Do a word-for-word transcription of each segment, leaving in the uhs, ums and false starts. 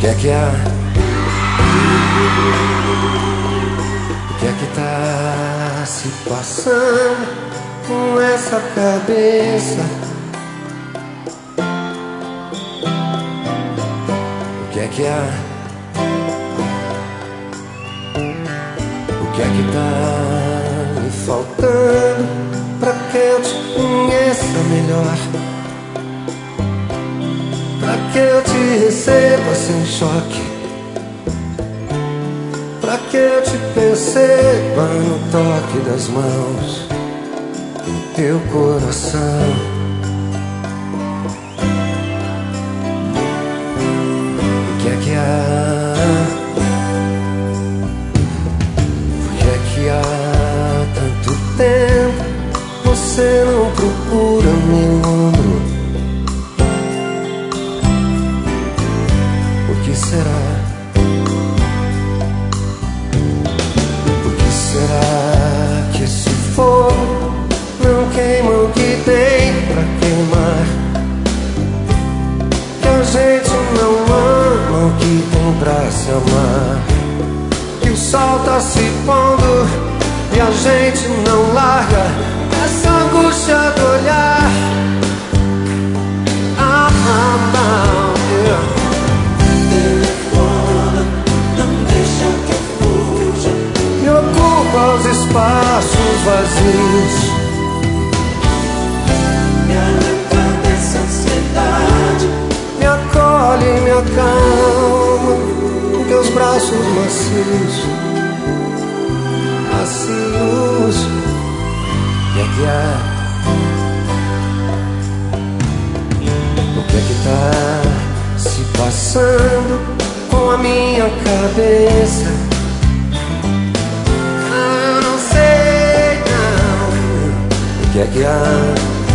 que é que há? O que é que tá se passando com essa cabeça? O que é que há? O que é que tá me faltando pra que eu te conheça melhor? Pra que eu te receba sem choque? Pra que eu te perceba no toque das mãos, no teu coração? O que é que há? O que é que há tanto tempo você não procura meu ombro? O que será? O que será que esse fogo não queima o que tem pra queimar? Que a gente não ama o que tem pra se amar? Que o sol tá se pondo e a gente não larga essa angústia do olhar. Ah, ah, ah, yeah. Os espaços vazios me arranca dessa ansiedade, me acolhe, me acalma com teus braços macios, macios. O que é que há? O que é que tá se passando com a minha cabeça? O que é que há?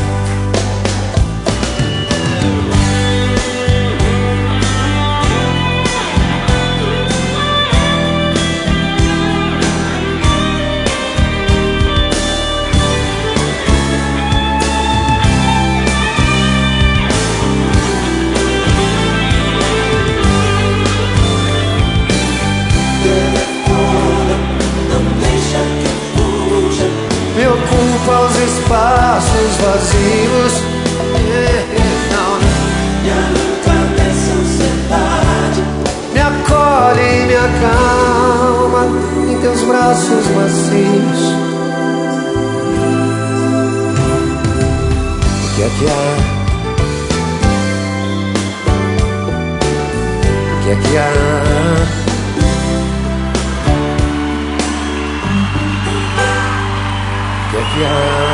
Me ocupa os espaços vazios, yeah, yeah, não, me arranca dessa ansiedade, me acolhe, me acalma em teus braços macios. O que é que há? O que é que há? O que é que há?